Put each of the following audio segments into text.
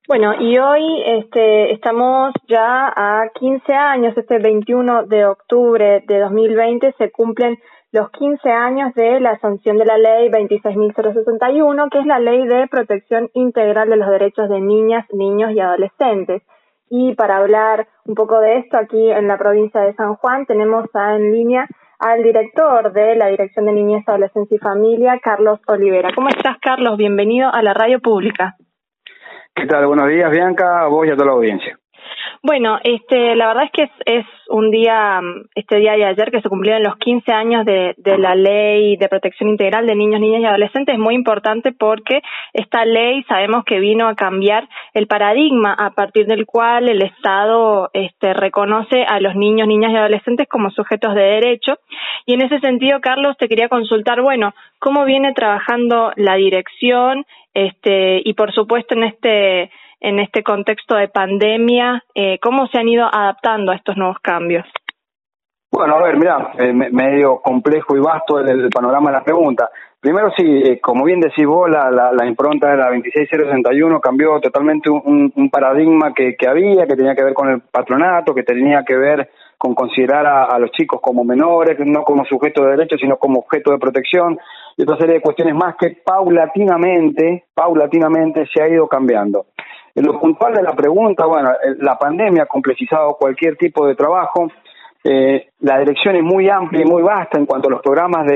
Bueno, y hoy estamos ya a 15 años, este 21 de octubre de 2020 se cumplen los 15 años de la sanción de la ley 26.061, que es la ley de protección integral de los derechos de niñas, niños y adolescentes. Y para hablar un poco de esto, aquí en la provincia de San Juan tenemos en línea al director de la Dirección de Niñez, Adolescencia y Familia, Carlos Olivera. ¿Cómo estás, Carlos? Bienvenido a la radio pública. ¿Qué tal? Buenos días, Bianca, a vos y a toda la audiencia. Bueno, la verdad es que es un día, este día de ayer, que se cumplieron los 15 años de la Ley de Protección Integral de Niños, Niñas y Adolescentes. Es muy importante porque esta ley sabemos que vino a cambiar el paradigma a partir del cual el Estado reconoce a los niños, niñas y adolescentes como sujetos de derecho. Y en ese sentido, Carlos, te quería consultar, bueno, ¿cómo viene trabajando la dirección y por supuesto en este contexto de pandemia, cómo se han ido adaptando a estos nuevos cambios? Bueno, a ver, mirá, medio complejo y vasto el panorama de la pregunta. Primero, sí, como bien decís vos, la impronta de la 26061 cambió totalmente un paradigma que había, que tenía que ver con el patronato, que tenía que ver con considerar a los chicos como menores, no como sujetos de derecho, sino como objeto de protección, y otra serie de cuestiones más que paulatinamente se ha ido cambiando. En lo puntual de la pregunta, bueno, la pandemia ha complejizado cualquier tipo de trabajo. La dirección es muy amplia y muy vasta en cuanto a los programas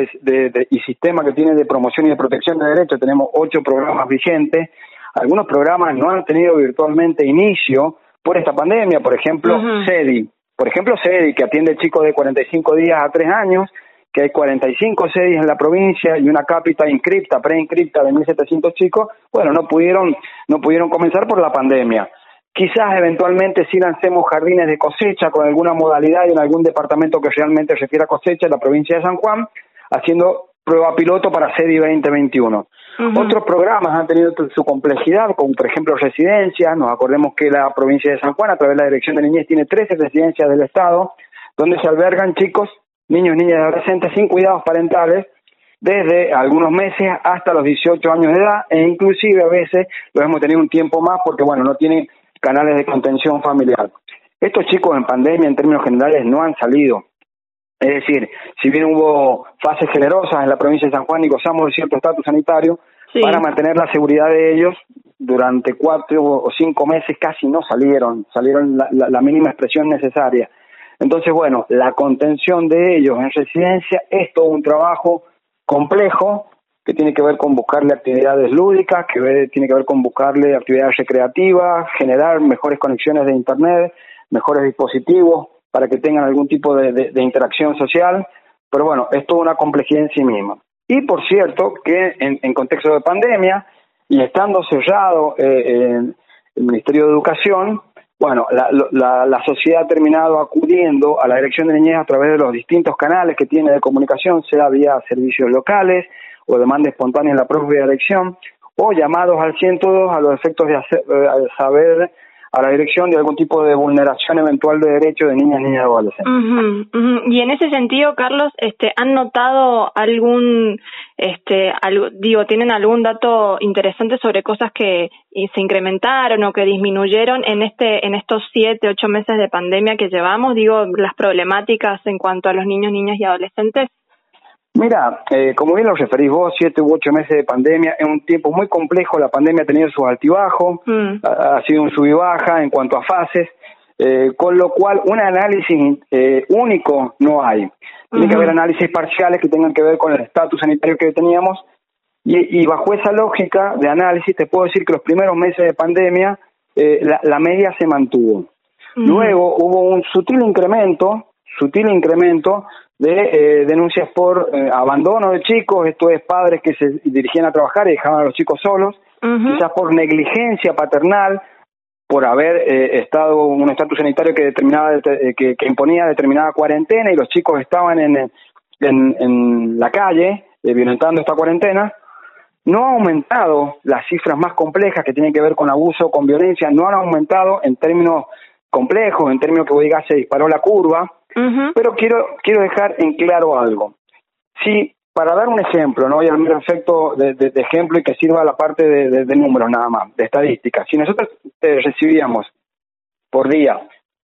y sistemas que tiene de promoción y de protección de derechos. Tenemos 8 programas vigentes. Algunos programas no han tenido virtualmente inicio por esta pandemia. Por ejemplo, CEDI. Por ejemplo, CEDI, que atiende chicos de 45 días a 3 años, que hay 45 CEDIs en la provincia y una cápita preinscripta de 1.700 chicos. Bueno, no pudieron comenzar por la pandemia. Quizás eventualmente sí lancemos jardines de cosecha con alguna modalidad y en algún departamento que realmente refiera a cosecha en la provincia de San Juan, haciendo prueba piloto para CEDI 2021. Otros programas han tenido su complejidad, como por ejemplo residencias. Nos acordemos que la provincia de San Juan, a través de la Dirección de Niñez, tiene 13 residencias del Estado, donde se albergan chicos, niños, niñas y adolescentes sin cuidados parentales, desde algunos meses hasta los 18 años de edad, e inclusive a veces los hemos tenido un tiempo más porque, bueno, no tienen canales de contención familiar. Estos chicos en pandemia, en términos generales, no han salido. Es decir, si bien hubo fases generosas en la provincia de San Juan y gozamos de cierto estatus sanitario, sí, para mantener la seguridad de ellos, durante 4 o 5 meses casi no salieron la mínima expresión necesaria. Entonces, bueno, la contención de ellos en residencia es todo un trabajo complejo, que tiene que ver con buscarle actividades lúdicas, tiene que ver con buscarle actividades recreativas, generar mejores conexiones de internet, mejores dispositivos para que tengan algún tipo de interacción social, pero bueno, es toda una complejidad en sí misma. Y por cierto, que en contexto de pandemia, y estando cerrado el Ministerio de Educación, bueno, la sociedad ha terminado acudiendo a la Dirección de Niñez a través de los distintos canales que tiene de comunicación, sea vía servicios locales, o demanda espontánea en la propia dirección, o llamados al 102 a los efectos de saber a la dirección de algún tipo de vulneración eventual de derechos de niñas, niñas y adolescentes. Y en ese sentido, Carlos, ¿han notado tienen algún dato interesante sobre cosas que se incrementaron o que disminuyeron en estos 7, 8 meses de pandemia que llevamos? Las problemáticas en cuanto a los niños, niñas y adolescentes. Mira, como bien lo referís vos, 7 u 8 meses de pandemia, es un tiempo muy complejo. La pandemia ha tenido sus altibajos, ha sido un sub y baja en cuanto a fases, con lo cual un análisis único no hay. Tiene que haber análisis parciales que tengan que ver con el estatus sanitario que teníamos, y bajo esa lógica de análisis te puedo decir que los primeros meses de pandemia la media se mantuvo. Luego hubo un sutil incremento de denuncias por abandono de chicos, esto es padres que se dirigían a trabajar y dejaban a los chicos solos, quizás por negligencia paternal, por haber estado un estatus sanitario que imponía determinada cuarentena y los chicos estaban en la calle violentando esta cuarentena. No ha aumentado las cifras más complejas que tienen que ver con abuso, con violencia, no han aumentado en términos complejos, en términos que vos digas se disparó la curva. Pero quiero dejar en claro algo. Si, para dar un ejemplo, no, y al efecto de ejemplo y que sirva la parte de números nada más, de estadísticas, si nosotros recibíamos por día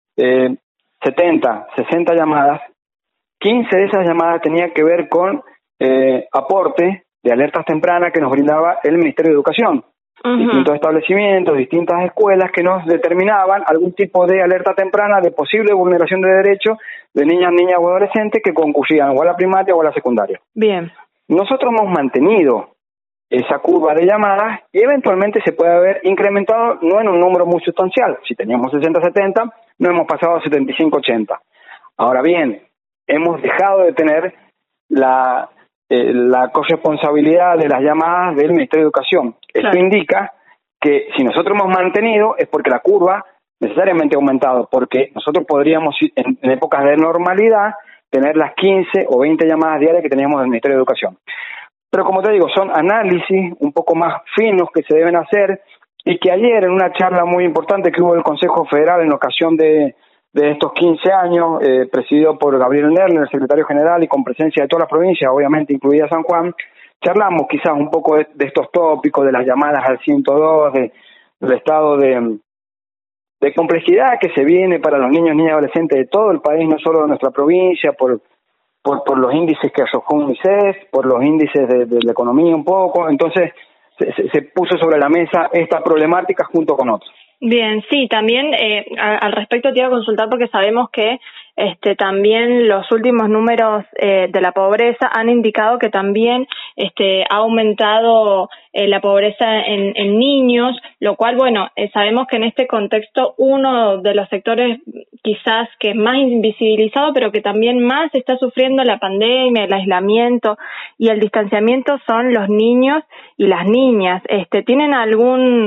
70, 60 llamadas, 15 de esas llamadas tenían que ver con aporte de alertas tempranas que nos brindaba el Ministerio de Educación. Distintos establecimientos, distintas escuelas que nos determinaban algún tipo de alerta temprana de posible vulneración de derechos de niñas o adolescentes que concurrían o a la primaria o a la secundaria. Bien. Nosotros hemos mantenido esa curva de llamadas y eventualmente se puede haber incrementado, no en un número muy sustancial. Si teníamos 60-70, no hemos pasado a 75-80. Ahora bien, hemos dejado de tener la corresponsabilidad de las llamadas del Ministerio de Educación. Claro. Esto indica que si nosotros hemos mantenido es porque la curva necesariamente ha aumentado, porque nosotros podríamos en épocas de normalidad tener las 15 o 20 llamadas diarias que teníamos del Ministerio de Educación. Pero como te digo, son análisis un poco más finos que se deben hacer y que ayer en una charla muy importante que hubo en el Consejo Federal en ocasión de estos 15 años, presidido por Gabriel Nerler, el secretario general, y con presencia de todas las provincias, obviamente incluida San Juan, charlamos quizás un poco de estos tópicos, de las llamadas al 102, del estado de complejidad que se viene para los niños, niñas y adolescentes de todo el país, no solo de nuestra provincia, por los índices que arrojó UNICEF, por los índices de la economía un poco. Entonces se puso sobre la mesa esta problemática junto con otras. Bien, sí, también al respecto te iba a consultar porque sabemos que también los últimos números de la pobreza han indicado que también ha aumentado la pobreza en niños, lo cual, bueno, sabemos que en este contexto uno de los sectores quizás que es más invisibilizado, pero que también más está sufriendo la pandemia, el aislamiento y el distanciamiento son los niños y las niñas. ¿Tienen algún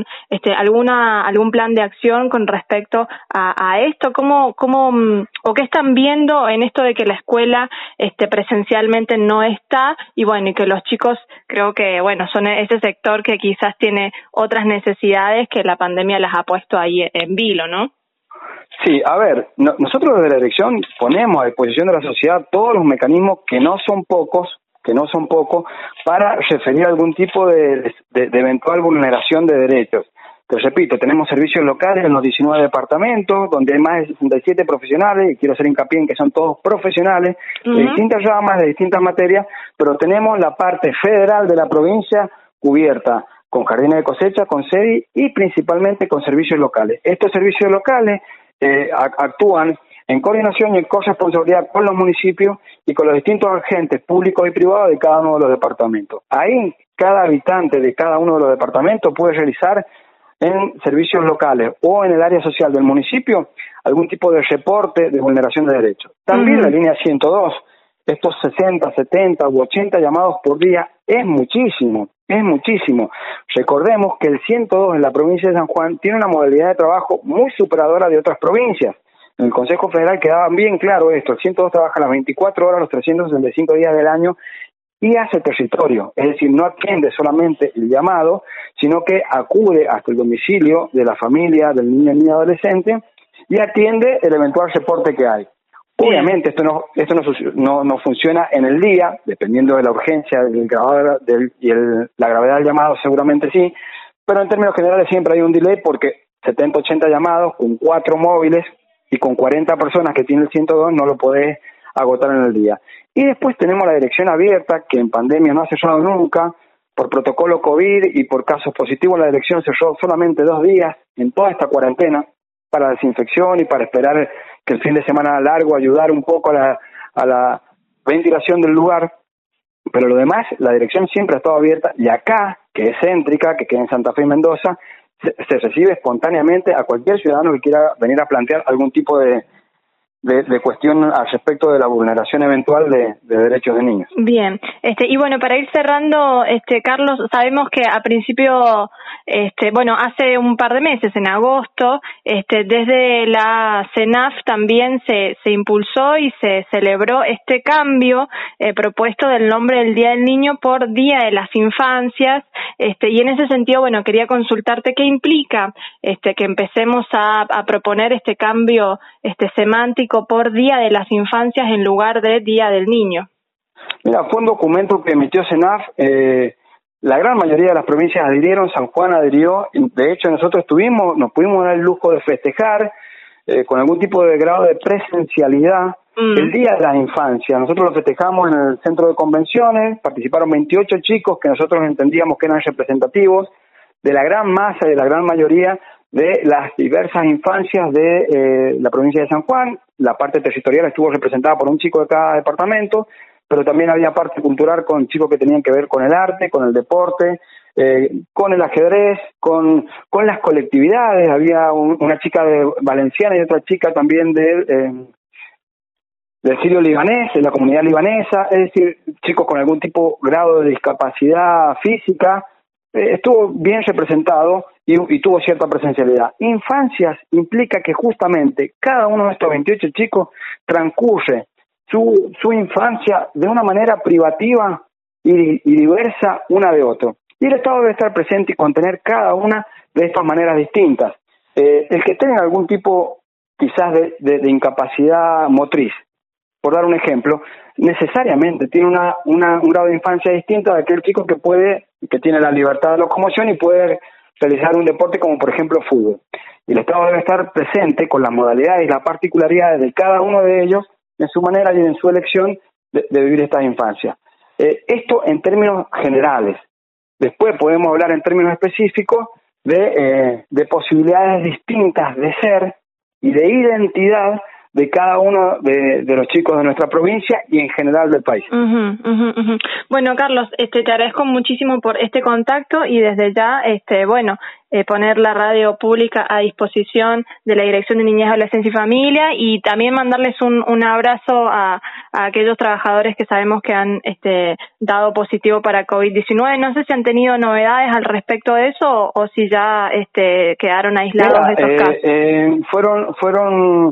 plan de acción con respecto a esto? ¿Cómo o qué están viendo en esto de que la escuela presencialmente no está y bueno, y que los chicos creo que bueno, son ese sector que quizás tiene otras necesidades que la pandemia las ha puesto ahí en vilo, ¿no? Sí, a ver, nosotros desde la dirección ponemos a disposición de la sociedad todos los mecanismos que no son pocos, para referir algún tipo de eventual vulneración de derechos. Te repito, tenemos servicios locales en los 19 departamentos, donde hay más de 67 profesionales, y quiero hacer hincapié en que son todos profesionales, de distintas ramas, de distintas materias, pero tenemos la parte federal de la provincia cubierta, con jardines de cosecha, con SEDI y principalmente con servicios locales. Estos servicios locales actúan en coordinación y en corresponsabilidad con los municipios y con los distintos agentes públicos y privados de cada uno de los departamentos. Ahí, cada habitante de cada uno de los departamentos puede realizar en servicios locales o en el área social del municipio algún tipo de reporte de vulneración de derechos. También la línea 102, estos 60, 70 u 80 llamados por día es muchísimo. Recordemos que el 102 en la provincia de San Juan tiene una modalidad de trabajo muy superadora de otras provincias. En el Consejo Federal quedaba bien claro esto, el 102 trabaja las 24 horas, los 365 días del año, y hace territorio, es decir, no atiende solamente el llamado, sino que acude hasta el domicilio de la familia, del niño y adolescente, y atiende el eventual reporte que hay. Obviamente esto no funciona en el día, dependiendo de la urgencia la gravedad del llamado, seguramente sí, pero en términos generales siempre hay un delay porque 70-80 llamados con 4 móviles y con 40 personas que tiene el 102 no lo podés agotar en el día. Y después tenemos la dirección abierta, que en pandemia no ha cerrado nunca, por protocolo COVID y por casos positivos la dirección cerró solamente 2 días en toda esta cuarentena para desinfección y para esperar que el fin de semana largo ayudar un poco a la ventilación del lugar, pero lo demás, la dirección siempre ha estado abierta y acá, que es céntrica, que queda en Santa Fe y Mendoza, se recibe espontáneamente a cualquier ciudadano que quiera venir a plantear algún tipo de cuestión al respecto de la vulneración eventual de derechos de niños. Bien, y bueno, para ir cerrando, Carlos, sabemos que a principio, hace un par de meses, en agosto, desde la CENAF también se impulsó y se celebró este cambio propuesto del nombre del Día del Niño por Día de las Infancias, y en ese sentido, bueno, quería consultarte qué implica que empecemos a proponer este cambio semántico por Día de las Infancias en lugar de Día del Niño. Mira, fue un documento que emitió CENAF La gran mayoría de las provincias adhirieron, San Juan adhirió, de hecho nosotros nos pudimos dar el lujo de festejar con algún tipo de grado de presencialidad el Día de la Infancia. Nosotros lo festejamos en el centro de convenciones, participaron 28 chicos que nosotros entendíamos que eran representativos de la gran masa, de la gran mayoría de las diversas infancias de la provincia de San Juan. La parte territorial estuvo representada por un chico de cada departamento, pero también había parte cultural con chicos que tenían que ver con el arte, con el deporte, con el ajedrez, con las colectividades. Había una chica de valenciana y otra chica también del sirio libanés, de la comunidad libanesa, es decir, chicos con algún grado de discapacidad física. Estuvo bien representado y tuvo cierta presencialidad. Infancias implica que justamente cada uno de estos 28 chicos transcurre su infancia de una manera privativa y diversa una de otro. Y el Estado debe estar presente y contener cada una de estas maneras distintas. El que tenga algún tipo quizás de incapacidad motriz, por dar un ejemplo, necesariamente tiene un grado de infancia distinto de aquel chico que tiene la libertad de locomoción y puede realizar un deporte como por ejemplo fútbol. Y el Estado debe estar presente con las modalidades y las particularidades de cada uno de ellos en su manera y en su elección de vivir estas infancias. Esto en términos generales. Después podemos hablar en términos específicos de posibilidades distintas de ser y de identidad de cada uno de los chicos de nuestra provincia y en general del país. Bueno, Carlos, te agradezco muchísimo por este contacto y desde ya, poner la radio pública a disposición de la Dirección de Niñez, Adolescencia y Familia y también mandarles un abrazo a aquellos trabajadores que sabemos que han dado positivo para COVID-19. No sé si han tenido novedades al respecto de eso o si ya quedaron aislados de esos casos. Fueron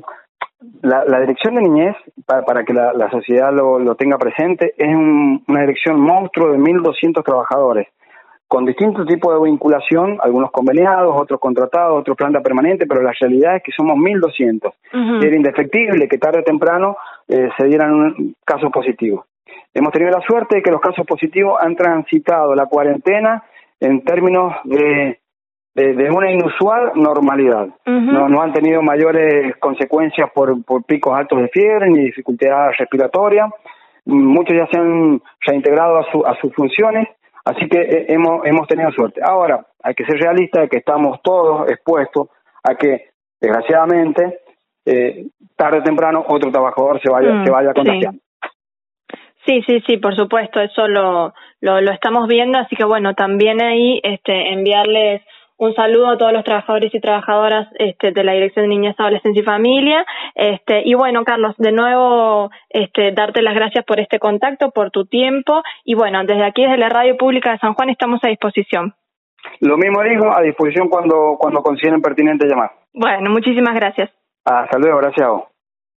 la Dirección de Niñez, para que la sociedad lo tenga presente, es una dirección monstruo de 1.200 trabajadores, con distintos tipos de vinculación, algunos conveniados, otros contratados, otros planta permanente, pero la realidad es que somos 1.200. Era indefectible que tarde o temprano se dieran casos positivos. Hemos tenido la suerte de que los casos positivos han transitado la cuarentena en términos de una inusual normalidad. No han tenido mayores consecuencias por picos altos de fiebre ni dificultad respiratoria. Muchos ya se han reintegrado a sus funciones, así que hemos tenido suerte. Ahora, hay que ser realistas de que estamos todos expuestos a que, desgraciadamente, tarde o temprano otro trabajador se vaya contagiando. Sí, por supuesto, eso lo estamos viendo, así que bueno, también ahí enviarles un saludo a todos los trabajadores y trabajadoras de la Dirección de Niñez, Adolescencia y Familia. Y bueno, Carlos, de nuevo darte las gracias por este contacto, por tu tiempo. Y bueno, desde aquí, desde la Radio Pública de San Juan, estamos a disposición. Lo mismo digo, a disposición cuando consideren pertinente llamar. Bueno, muchísimas gracias. Hasta luego, gracias a vos.